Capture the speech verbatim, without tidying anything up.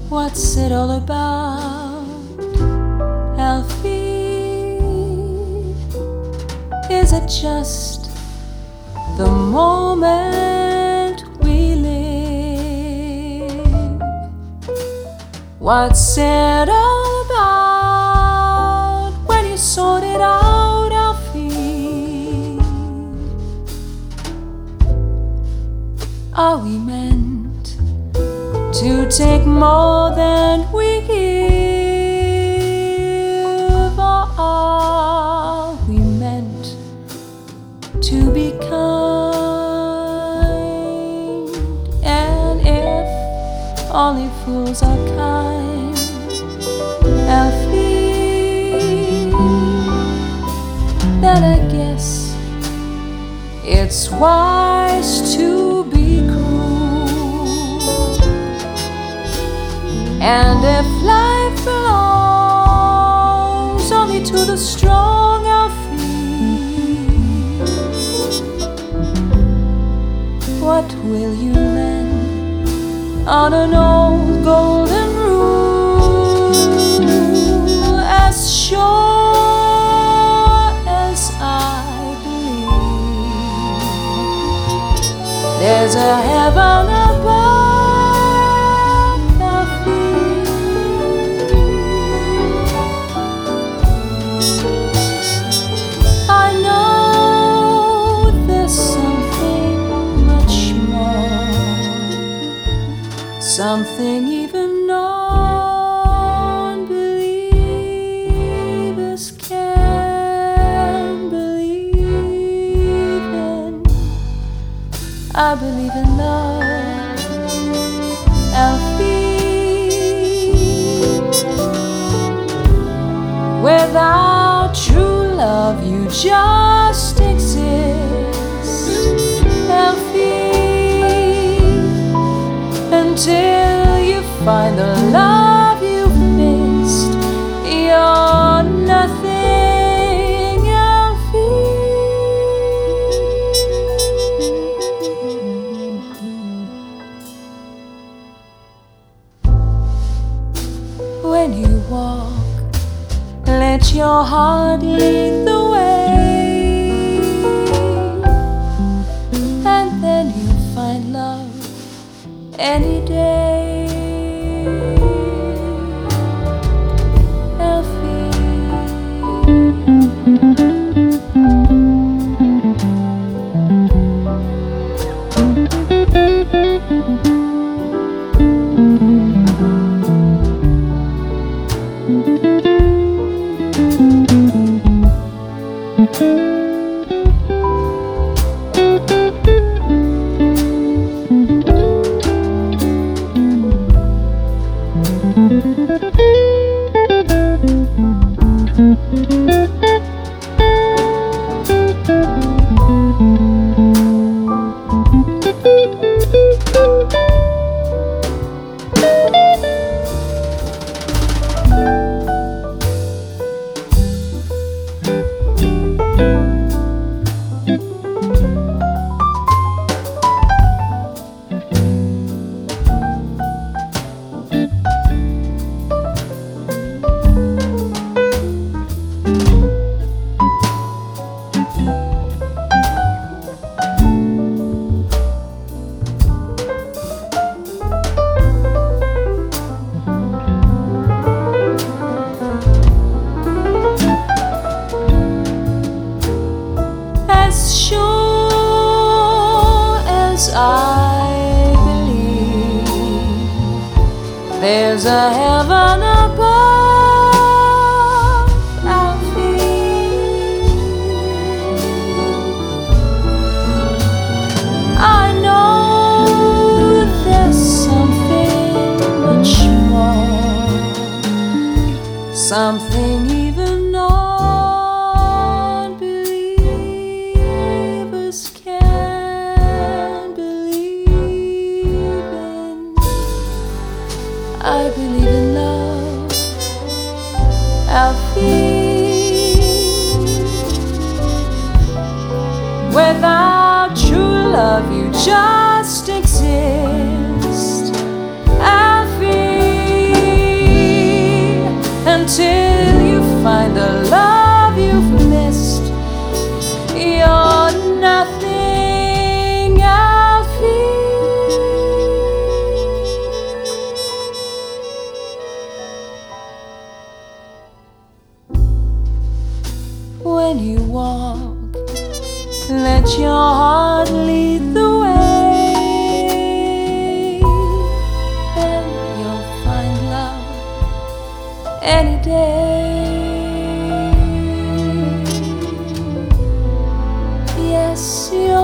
What's it all about, Alfie? Is it just the moment we live? What's it all about when you sort it out, Alfie? Are we meant to take more than we give, or are we meant to be kind? And if only fools are kind, Alfie, then I guess it's wise to be cruel. And if life belongs only to the strong, Alfie, what will you lend on an old golden rule? As sure as I believe there's a heaven above, something even non-believers can believe in. I believe in love, Alfie. Without true love, you just exist, Alfie, until you find the love you've missed. You're nothing, Alfie. When you walk, let your heart lead the way, and then you'll find love any day, Alfie. I believe there's a heaven above, Alfie. I know there's something much more, something even non-believers can believe in. I believe in love, Alfie. Without true love, you just exist, Alfie. let your heart lead the way, and you'll find love any day. Yes, you'll